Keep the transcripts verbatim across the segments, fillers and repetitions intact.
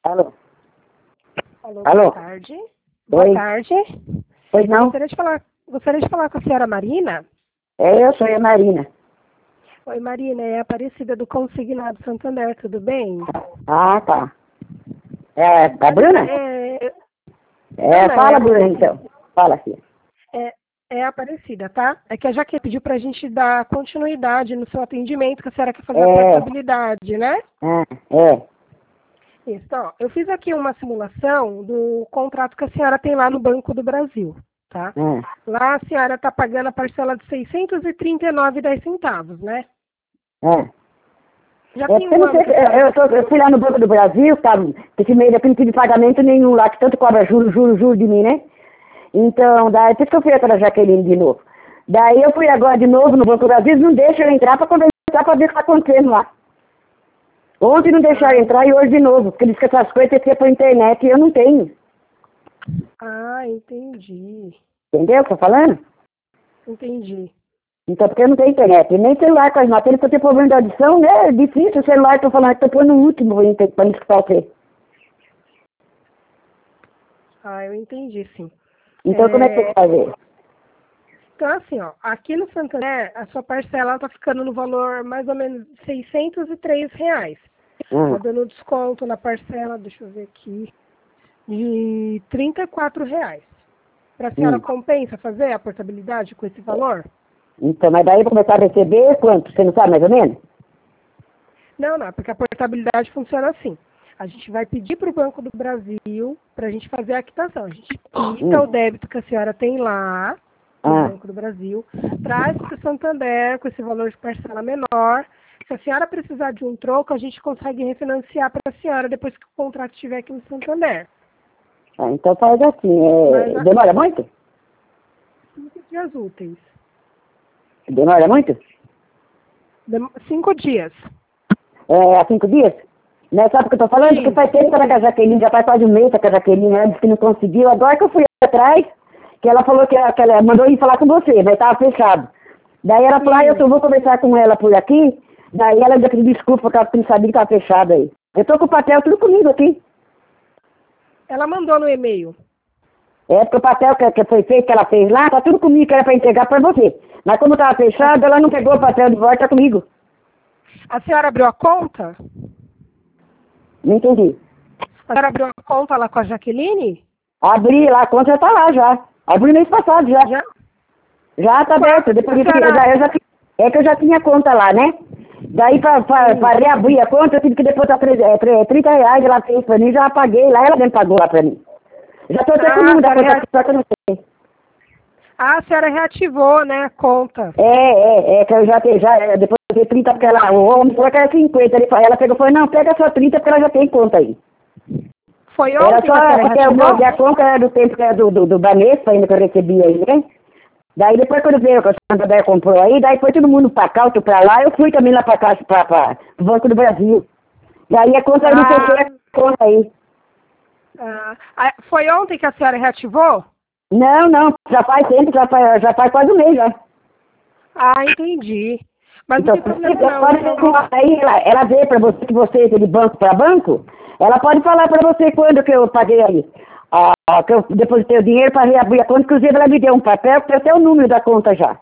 Alô? Alô, Alô? boa tarde. Boa Oi. tarde. Pois não? Gostaria de falar, gostaria de falar com a senhora Marina. É, eu sou a Marina. Oi, Marina, é a Aparecida do Consignado Santander, tudo bem? Ah, tá. É a Bruna? É, É, Bruna, é fala, a Bruna, Aparecida. então. Fala, filha. É, é a Aparecida, tá? É que a Jaque pediu pra gente dar continuidade no seu atendimento, que a senhora quer fazer a É, portabilidade, né? é, é. Isso, ó. Eu fiz aqui uma simulação do contrato que a senhora tem lá no Banco do Brasil, tá? é. Lá a senhora está pagando a parcela de seiscentos e trinta e nove e dez centavos, né? É, Já é tem porque um eu não ano sei, que que- a senhora... eu, eu, tô, eu fui lá no Banco do Brasil, tá, esse meio daquele tipo de pagamento nenhum lá, que tanto cobra juros, juros, juros de mim, né? Então, daí, por isso que eu fui atrás da Jaqueline de novo. Daí eu fui agora de novo no Banco do Brasil, não deixa eu entrar pra conversar pra ver o que tá acontecendo lá. Ontem não deixaram Ah, entrar e hoje de novo, porque eles que essas coisas tem que ser por internet e eu não tenho. ah, entendi. Entendeu o que eu tô falando? Entendi. Então, porque eu não tenho internet. E nem celular com as matérias, porque eu tenho problema de audição, né? É difícil o celular, tô falando, tô pondo no último pra não escutar você. Ah, eu entendi, sim. Então, como é que eu vou É, fazer? então, assim, ó, aqui no Santander, a sua parcela está ficando no valor mais ou menos de seiscentos e três reais. Hum. Tá dando desconto na parcela, deixa eu ver aqui, de trinta e quatro reais. Para a senhora Hum. compensa fazer a portabilidade com esse valor? Então, mas daí eu vou começar a receber quanto? Você não sabe mais ou menos? Não, não, porque a portabilidade funciona assim. A gente vai pedir para o Banco do Brasil para a gente fazer a quitação. A gente quita Hum. o débito que a senhora tem lá no Ah, Banco do Brasil, traz para o Santander com esse valor de parcela menor. Se a senhora precisar de um troco, a gente consegue refinanciar para a senhora depois que o contrato estiver aqui no Santander. ah, então faz assim, Mas é... há demora muito? cinco dias úteis. Demora muito? Dem- Cinco dias. É, há cinco dias? Né, sabe o que eu tô falando? Porque faz Isso, tempo que ela com a Jaqueline, já faz quase um mês que a Jaqueline, ela disse que não conseguiu. Agora que eu fui atrás, que ela falou que, ela, que ela mandou ir falar com você, mas estava fechado. Daí ela falou, ah, eu só vou isso. conversar com ela por aqui. Daí ela ainda pediu desculpa porque ela não sabia que estava fechado aí. Eu tô com o papel tudo comigo aqui. Ela mandou no e-mail. É porque o papel que, que foi feito, que ela fez lá, tá tudo comigo, que era para entregar para você. Mas como estava fechado, ela não pegou o papel de volta comigo. A senhora abriu a conta? Não entendi. A senhora abriu a conta lá com a Jaqueline? Abri lá, a conta já tá lá já. Abri mês passado já. Já? Já tá Qua- aberto. Depois A de, eu senhora... já, eu já, é que eu já tinha conta lá, né? Daí pra, pra, pra Isso. reabrir a conta, eu tive que depois é, trinta reais ela fez pra mim, já paguei lá, ela mesmo pagou lá pra mim. Já tô até com o Ah, a número da senhora, conta, rea... só que eu não sei. ah, a senhora reativou, né, a conta. É, é, é, que eu já tenho, já, é, depois eu dei trinta, porque ela, o homem falou que era cinquenta, ele, fa- ela pegou e falou, não, pega só trinta, porque ela já tem conta aí. Foi Era ontem só, que a senhora porque o meu, reativou? minha conta era do tempo que era do, do, do Banespa ainda que eu recebi aí, né? Daí depois quando veio que a Santander comprou aí, daí foi todo mundo pra cá, outro pra lá, eu fui também lá pra cá, pra, pra, pro Banco do Brasil. E aí a conta eu não fechei Ah, a conta aí. ah, ah, foi ontem que a senhora reativou? Não, não, já faz tempo, já faz, já faz quase um mês já. Ah, entendi. Mas não Então, tem se problema você não, pode então deixa... ver aí, ela, ela vê pra você que você é de banco pra banco, ela pode falar pra você quando que eu paguei aí. Ah, que eu depositei o dinheiro pra reabrir a conta, inclusive ela me deu um papel que tem até o número da conta já.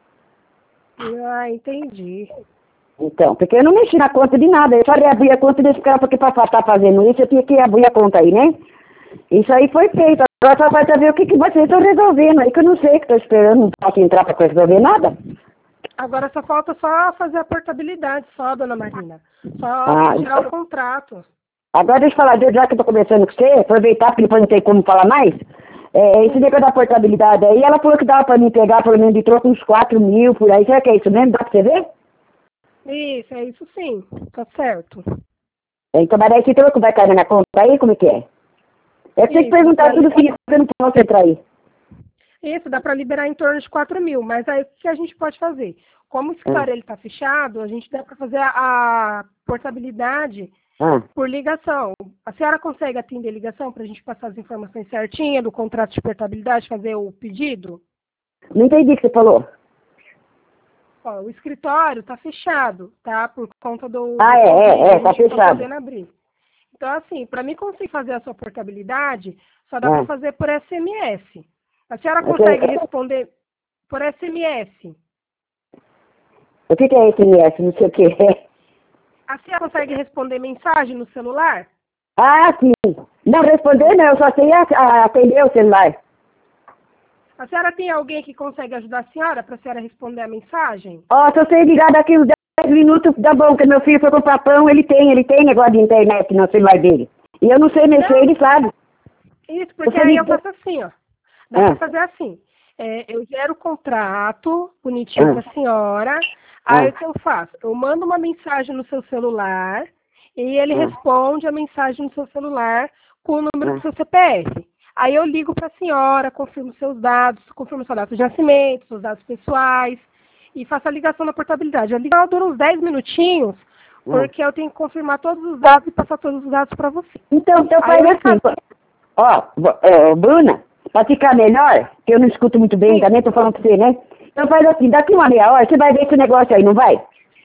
Ah, entendi. Então, porque eu não mexi na conta de nada, eu só reabri a conta desse cara, porque pra estar fazendo isso eu tinha que abrir a conta aí, né? Isso aí foi feito, agora só vai saber o que, que vocês estão resolvendo aí, que eu não sei, que estou esperando, não posso entrar pra resolver nada. Agora só falta só fazer a portabilidade, só, dona Marina. Só Ah, tirar o contrato. agora deixa eu falar, já que eu tô conversando com você, aproveitar, porque depois não tem como falar mais, é, esse Hum. negócio da portabilidade aí, ela falou que dava pra mim pegar pelo menos de troco uns quatro mil por aí, será que é isso mesmo? Dá pra você ver? Isso, é isso sim, tá certo. Então, mas daí esse troco vai cair na minha conta aí, como é que é? Eu tenho que Isso, dá perguntar pra, tudo que eu não posso entrar aí. isso, dá para liberar em torno de quatro mil, mas aí o que a gente pode fazer? Como o Ah, escritório está fechado, a gente dá para fazer a, a portabilidade ah, por ligação. A senhora consegue atender ligação para a gente passar as informações certinhas do contrato de portabilidade, fazer o pedido? não entendi o que você falou. Ó, o escritório está fechado, tá? Por conta do, Ah, do é, Covid, é, a é, tá gente não está fechado. podendo abrir. Então, assim, para mim conseguir fazer a sua portabilidade, só dá Ah. para fazer por S M S. A senhora Ok. consegue responder por S M S? O que, que é S M S? Não sei o que é. A senhora consegue responder mensagem no celular? Ah, sim. Não, responder não, eu só sei a- a- atender o celular. A senhora tem alguém que consegue ajudar a senhora para a senhora responder a mensagem? Ó, se você ligar daqui uns dez minutos, dá bom, porque meu filho foi comprar pão, ele tem, ele tem negócio de internet no celular dele. E eu não sei mexer, Não. ele sabe. Isso, porque Você aí liga- eu faço assim, ó. Dá Ah. para fazer assim. É, eu gero o contrato bonitinho Ah. para a senhora. Ah. Aí o que eu faço? Eu mando uma mensagem no seu celular e ele Ah. responde a mensagem no seu celular com o número Ah. do seu C P F. Aí eu ligo para a senhora, confirmo seus dados, confirmo seus dados de nascimento, seus dados pessoais e faço a ligação na portabilidade. A ligação dura uns dez minutinhos, porque eu tenho que confirmar todos os dados e passar todos os dados para você. Então, então Aí faz eu assim. faço- Ó, bo- é, Bruna, pra ficar melhor, que eu não escuto muito bem Sim. também, tô falando pra você, né? Então faz assim, daqui uma meia hora, você vai ver esse negócio aí, não vai?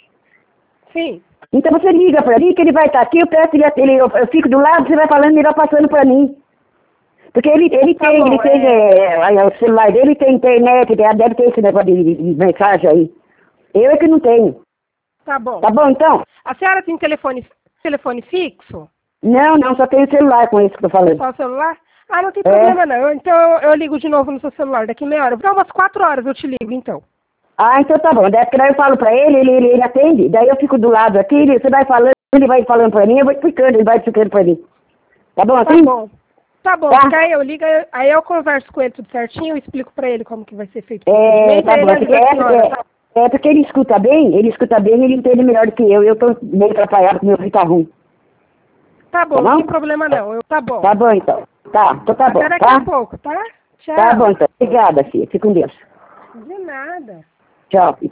Sim. Então você liga pra mim, que ele vai estar aqui, eu peço ele, ele eu, eu fico do lado, você vai falando, ele vai passando pra mim. Porque ele, ele Tá tem, bom, ele tem, é. é, aí, o celular dele tem internet, deve deve ter esse negócio de, de- de mensagem aí. Eu é que não tenho. Tá bom. Tá bom, então? A senhora tem telefone, telefone fixo? Não, não, só tenho celular com isso que eu tô falando. Só o celular? Ah, não tem É. problema não. Eu- Então eu, eu ligo de novo no seu celular daqui meia hora. Por umas quatro horas eu te ligo, então. Ah, então tá bom. Daí porque daí eu falo pra ele, ele, ele, ele atende. Daí eu fico do lado aqui, ele, você vai falando, ele vai falando pra mim, eu vou explicando, ele vai explicando pra mim. Tá bom Tá assim? bom. Tá bom, Tá. porque aí eu ligo, aí- aí eu converso com ele tudo certinho, eu explico pra ele como que vai ser feito o É, procedimento, tá aí bom. ele É, porque- ajuda a é, senhora. é, é porque ele escuta bem, ele escuta bem, ele entende melhor do que eu. Eu tô meio atrapalhado porque meu filho tá ruim. Tá bom, Tá não bom? tem problema não. Eu, tá bom. Tá bom então. Tá, então tá bom, Até daqui tá? a pouco, tá? Tchau. Tá bom então. Obrigada, filha. Fica com Deus. De nada. Tchau.